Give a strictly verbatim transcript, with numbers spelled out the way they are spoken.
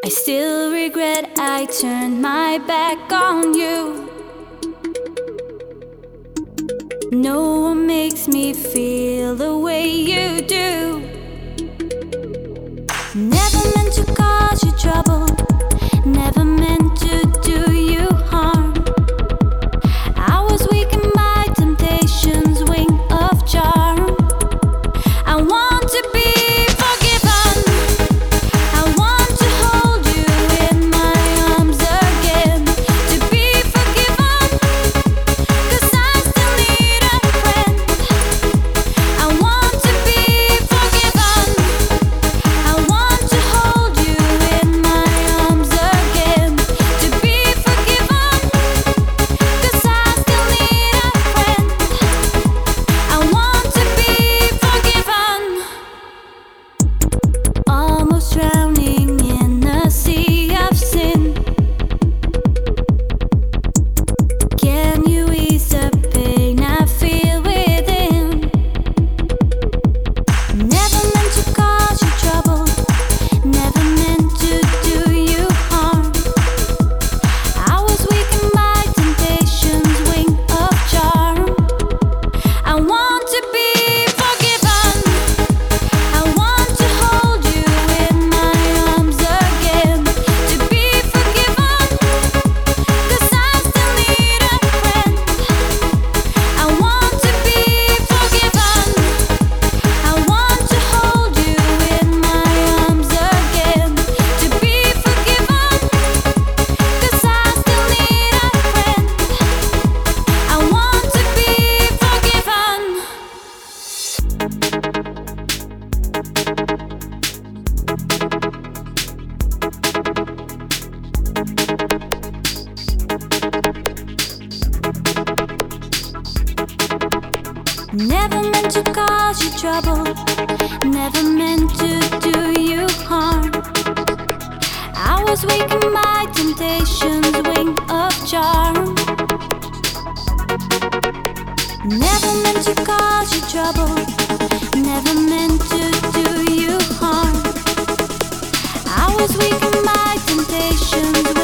I still regret I turned my back on you. No one makes me feel the way you do. Never meant to cause you trouble, never meant to do you harm. I was weak in my temptation's wing of charm. I want to be Never meant to cause you trouble, never meant to do you harm. I was weak in my temptation's wing of charm. Never meant to cause you trouble, never meant to do you harm. I was weak in my temptation's